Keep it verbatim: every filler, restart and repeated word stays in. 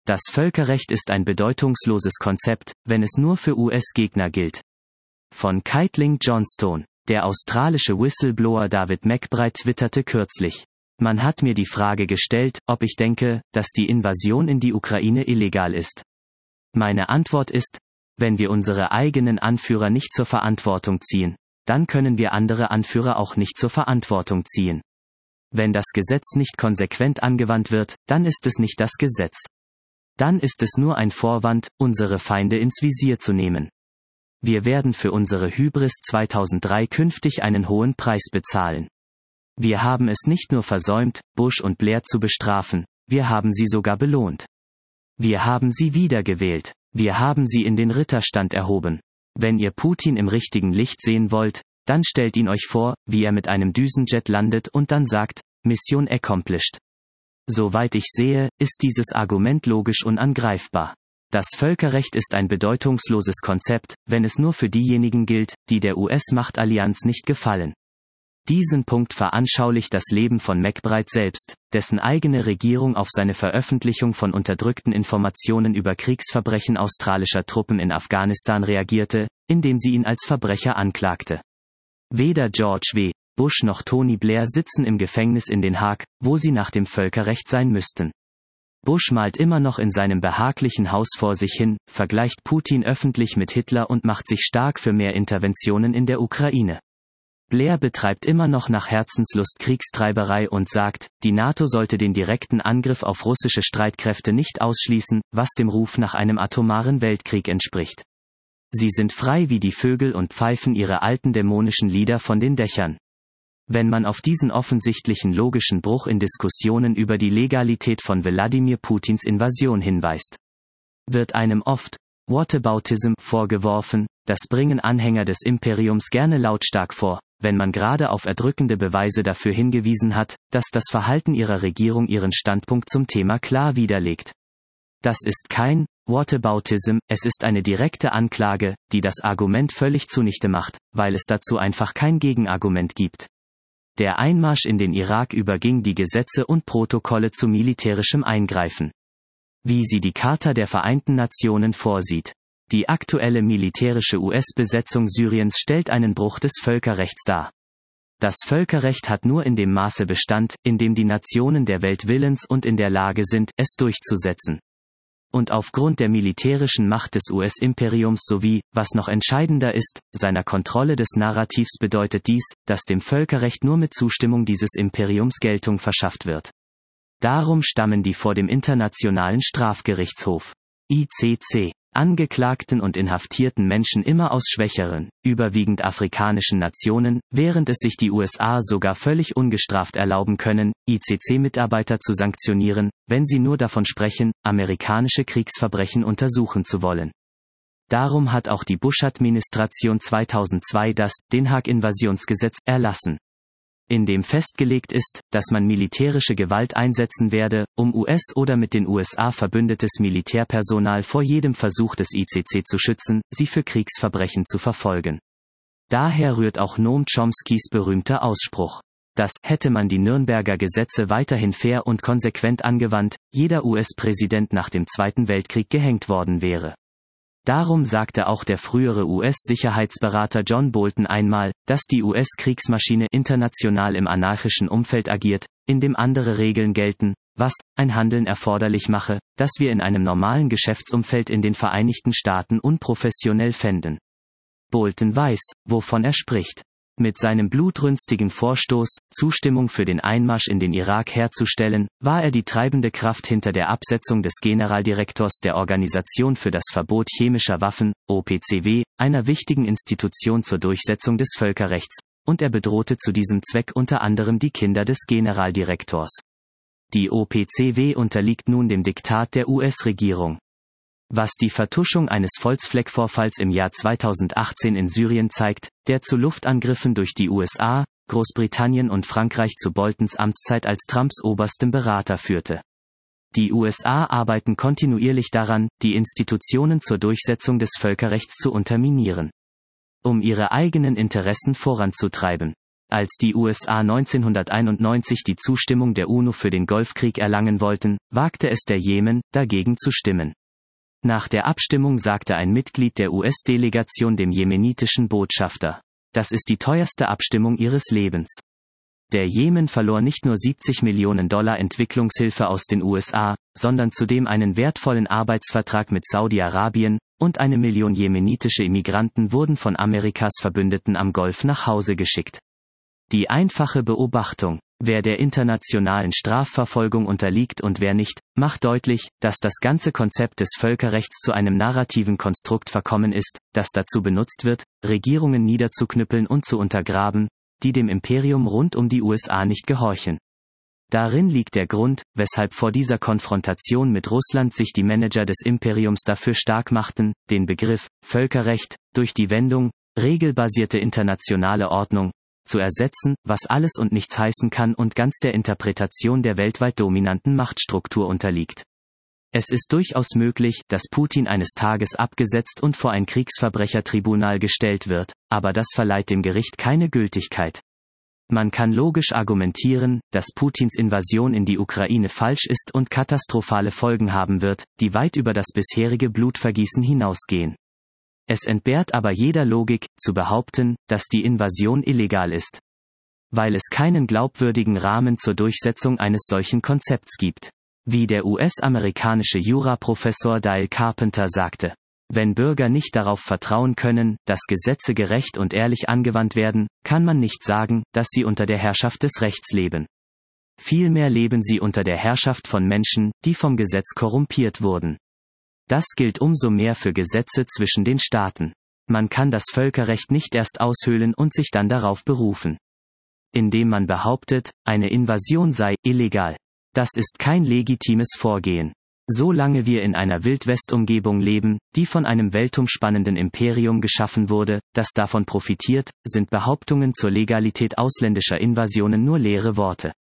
Das Völkerrecht ist ein bedeutungsloses Konzept, wenn es nur für U S-Gegner gilt. Von Caitlin Johnstone. Der australische Whistleblower David McBride twitterte kürzlich: Man hat mir die Frage gestellt, ob ich denke, dass die Invasion in die Ukraine illegal ist. Meine Antwort ist, wenn wir unsere eigenen Anführer nicht zur Verantwortung ziehen, dann können wir andere Anführer auch nicht zur Verantwortung ziehen. Wenn das Gesetz nicht konsequent angewandt wird, dann ist es nicht das Gesetz. Dann ist es nur ein Vorwand, unsere Feinde ins Visier zu nehmen. Wir werden für unsere Hybris zweitausenddrei künftig einen hohen Preis bezahlen. Wir haben es nicht nur versäumt, Bush und Blair zu bestrafen, wir haben sie sogar belohnt. Wir haben sie wiedergewählt. Wir haben sie in den Ritterstand erhoben. Wenn ihr Putin im richtigen Licht sehen wollt, dann stellt ihn euch vor, wie er mit einem Düsenjet landet und dann sagt, Mission accomplished. Soweit ich sehe, ist dieses Argument logisch unangreifbar. Das Völkerrecht ist ein bedeutungsloses Konzept, wenn es nur für diejenigen gilt, die der U S-Machtallianz nicht gefallen. Diesen Punkt veranschaulicht das Leben von McBride selbst, dessen eigene Regierung auf seine Veröffentlichung von unterdrückten Informationen über Kriegsverbrechen australischer Truppen in Afghanistan reagierte, indem sie ihn als Verbrecher anklagte. Weder George W. Bush noch Tony Blair sitzen im Gefängnis in Den Haag, wo sie nach dem Völkerrecht sein müssten. Bush malt immer noch in seinem behaglichen Haus vor sich hin, vergleicht Putin öffentlich mit Hitler und macht sich stark für mehr Interventionen in der Ukraine. Blair betreibt immer noch nach Herzenslust Kriegstreiberei und sagt, die NATO sollte den direkten Angriff auf russische Streitkräfte nicht ausschließen, was dem Ruf nach einem atomaren Weltkrieg entspricht. Sie sind frei wie die Vögel und pfeifen ihre alten dämonischen Lieder von den Dächern. Wenn man auf diesen offensichtlichen logischen Bruch in Diskussionen über die Legalität von Wladimir Putins Invasion hinweist, wird einem oft Whataboutism vorgeworfen, das bringen Anhänger des Imperiums gerne lautstark vor, wenn man gerade auf erdrückende Beweise dafür hingewiesen hat, dass das Verhalten ihrer Regierung ihren Standpunkt zum Thema klar widerlegt. Das ist kein Whataboutism, es ist eine direkte Anklage, die das Argument völlig zunichte macht, weil es dazu einfach kein Gegenargument gibt. Der Einmarsch in den Irak überging die Gesetze und Protokolle zu militärischem Eingreifen. Wie sie die Charta der Vereinten Nationen vorsieht. Die aktuelle militärische U S-Besetzung Syriens stellt einen Bruch des Völkerrechts dar. Das Völkerrecht hat nur in dem Maße Bestand, in dem die Nationen der Welt willens und in der Lage sind, es durchzusetzen. Und aufgrund der militärischen Macht des U S-Imperiums sowie, was noch entscheidender ist, seiner Kontrolle des Narrativs bedeutet dies, dass dem Völkerrecht nur mit Zustimmung dieses Imperiums Geltung verschafft wird. Darum stammen die vor dem Internationalen Strafgerichtshof I C C angeklagten und inhaftierten Menschen immer aus schwächeren, überwiegend afrikanischen Nationen, während es sich die U S A sogar völlig ungestraft erlauben können, I C C-Mitarbeiter zu sanktionieren, wenn sie nur davon sprechen, amerikanische Kriegsverbrechen untersuchen zu wollen. Darum hat auch die Bush-Administration zweitausendzwei das Den Haag-Invasionsgesetz erlassen, in dem festgelegt ist, dass man militärische Gewalt einsetzen werde, um U S- oder mit den U S A verbündetes Militärpersonal vor jedem Versuch des I C C zu schützen, sie für Kriegsverbrechen zu verfolgen. Daher rührt auch Noam Chomskys berühmter Ausspruch, dass, hätte man die Nürnberger Gesetze weiterhin fair und konsequent angewandt, jeder U S-Präsident nach dem Zweiten Weltkrieg gehängt worden wäre. Darum sagte auch der frühere U S-Sicherheitsberater John Bolton einmal, dass die U S-Kriegsmaschine international im anarchischen Umfeld agiert, in dem andere Regeln gelten, was ein Handeln erforderlich mache, das wir in einem normalen Geschäftsumfeld in den Vereinigten Staaten unprofessionell fänden. Bolton weiß, wovon er spricht. Mit seinem blutrünstigen Vorstoß, Zustimmung für den Einmarsch in den Irak herzustellen, war er die treibende Kraft hinter der Absetzung des Generaldirektors der Organisation für das Verbot chemischer Waffen, O P C W, einer wichtigen Institution zur Durchsetzung des Völkerrechts, und er bedrohte zu diesem Zweck unter anderem die Kinder des Generaldirektors. Die O P C W unterliegt nun dem Diktat der U S-Regierung. Was die Vertuschung eines Volksfleck-Vorfalls im Jahr zweitausendachtzehn in Syrien zeigt, der zu Luftangriffen durch die U S A, Großbritannien und Frankreich zu Boltons Amtszeit als Trumps oberstem Berater führte. Die U S A arbeiten kontinuierlich daran, die Institutionen zur Durchsetzung des Völkerrechts zu unterminieren, um ihre eigenen Interessen voranzutreiben. Als die U S A neunzehnhunderteinundneunzig die Zustimmung der UNO für den Golfkrieg erlangen wollten, wagte es der Jemen, dagegen zu stimmen. Nach der Abstimmung sagte ein Mitglied der U S-Delegation dem jemenitischen Botschafter: Das ist die teuerste Abstimmung ihres Lebens. Der Jemen verlor nicht nur siebzig Millionen Dollar Entwicklungshilfe aus den U S A, sondern zudem einen wertvollen Arbeitsvertrag mit Saudi-Arabien, und eine Million jemenitische Immigranten wurden von Amerikas Verbündeten am Golf nach Hause geschickt. Die einfache Beobachtung, wer der internationalen Strafverfolgung unterliegt und wer nicht, macht deutlich, dass das ganze Konzept des Völkerrechts zu einem narrativen Konstrukt verkommen ist, das dazu benutzt wird, Regierungen niederzuknüppeln und zu untergraben, die dem Imperium rund um die U S A nicht gehorchen. Darin liegt der Grund, weshalb vor dieser Konfrontation mit Russland sich die Manager des Imperiums dafür stark machten, den Begriff Völkerrecht durch die Wendung regelbasierte internationale Ordnung zu ersetzen, was alles und nichts heißen kann und ganz der Interpretation der weltweit dominanten Machtstruktur unterliegt. Es ist durchaus möglich, dass Putin eines Tages abgesetzt und vor ein Kriegsverbrechertribunal gestellt wird, aber das verleiht dem Gericht keine Gültigkeit. Man kann logisch argumentieren, dass Putins Invasion in die Ukraine falsch ist und katastrophale Folgen haben wird, die weit über das bisherige Blutvergießen hinausgehen. Es entbehrt aber jeder Logik, zu behaupten, dass die Invasion illegal ist. Weil es keinen glaubwürdigen Rahmen zur Durchsetzung eines solchen Konzepts gibt. Wie der U S-amerikanische Juraprofessor Dale Carpenter sagte: Wenn Bürger nicht darauf vertrauen können, dass Gesetze gerecht und ehrlich angewandt werden, kann man nicht sagen, dass sie unter der Herrschaft des Rechts leben. Vielmehr leben sie unter der Herrschaft von Menschen, die vom Gesetz korrumpiert wurden. Das gilt umso mehr für Gesetze zwischen den Staaten. Man kann das Völkerrecht nicht erst aushöhlen und sich dann darauf berufen. Indem man behauptet, eine Invasion sei illegal. Das ist kein legitimes Vorgehen. Solange wir in einer Wildwest-Umgebung leben, die von einem weltumspannenden Imperium geschaffen wurde, das davon profitiert, sind Behauptungen zur Legalität ausländischer Invasionen nur leere Worte.